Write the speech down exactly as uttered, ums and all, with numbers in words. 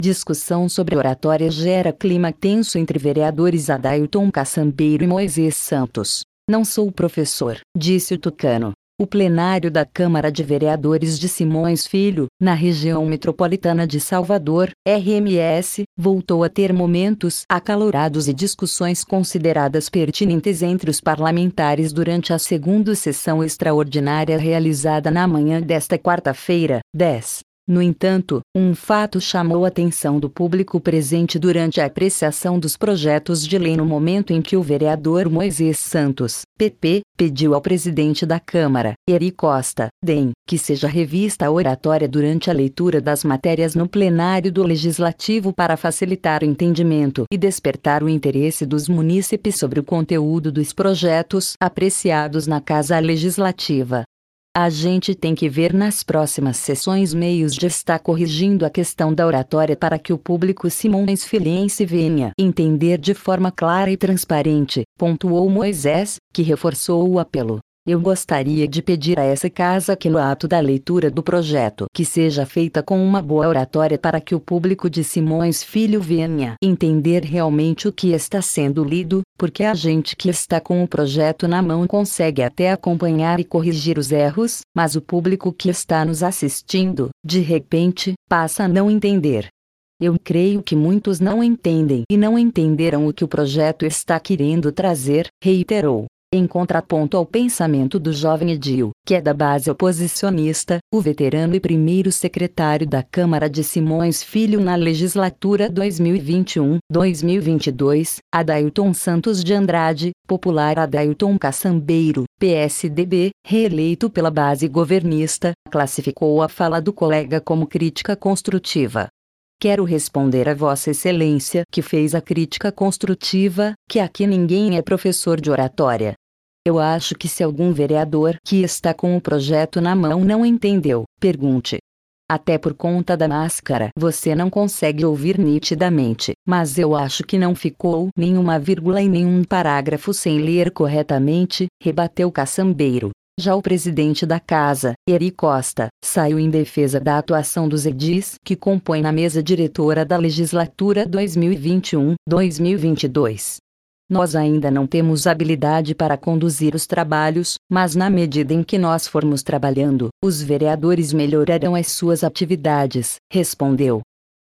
Discussão sobre oratória gera clima tenso entre vereadores Adailton Caçambeiro e Moisés Santos. Não sou professor, disse o tucano. O plenário da Câmara de Vereadores de Simões Filho, na região metropolitana de Salvador, R M S, voltou a ter momentos acalorados e discussões consideradas pertinentes entre os parlamentares durante a segunda sessão extraordinária realizada na manhã desta quarta-feira, dez. No entanto, um fato chamou a atenção do público presente durante a apreciação dos projetos de lei no momento em que o vereador Moisés Santos, P P, pediu ao presidente da Câmara, Eri Costa, D E M, que seja revista a oratória durante a leitura das matérias no plenário do Legislativo para facilitar o entendimento e despertar o interesse dos munícipes sobre o conteúdo dos projetos apreciados na Casa Legislativa. A gente tem que ver nas próximas sessões meios de estar corrigindo a questão da oratória para que o público simões-filhense venha entender de forma clara e transparente, pontuou Moisés, que reforçou o apelo. Eu gostaria de pedir a essa casa que no ato da leitura do projeto que seja feita com uma boa oratória para que o público de Simões Filho venha entender realmente o que está sendo lido, porque a gente que está com o projeto na mão consegue até acompanhar e corrigir os erros, mas o público que está nos assistindo, de repente, passa a não entender. Eu creio que muitos não entendem e não entenderam o que o projeto está querendo trazer, reiterou. Em contraponto ao pensamento do jovem Edil, que é da base oposicionista, o veterano e primeiro secretário da Câmara de Simões Filho na legislatura dois mil e vinte e um a dois mil e vinte e dois, Adailton Santos de Andrade, popular Adailton Caçambeiro, P S D B, reeleito pela base governista, classificou a fala do colega como crítica construtiva. Quero responder a Vossa Excelência que fez a crítica construtiva, que aqui ninguém é professor de oratória. Eu acho que se algum vereador que está com o projeto na mão não entendeu, pergunte. Até por conta da máscara você não consegue ouvir nitidamente, mas eu acho que não ficou nenhuma vírgula e nenhum parágrafo sem ler corretamente, rebateu Caçambeiro. Já o presidente da casa, Eri Costa, saiu em defesa da atuação dos edis que compõem a mesa diretora da legislatura dois mil e vinte e um a dois mil e vinte e dois. Nós ainda não temos habilidade para conduzir os trabalhos, mas na medida em que nós formos trabalhando, os vereadores melhorarão as suas atividades, respondeu.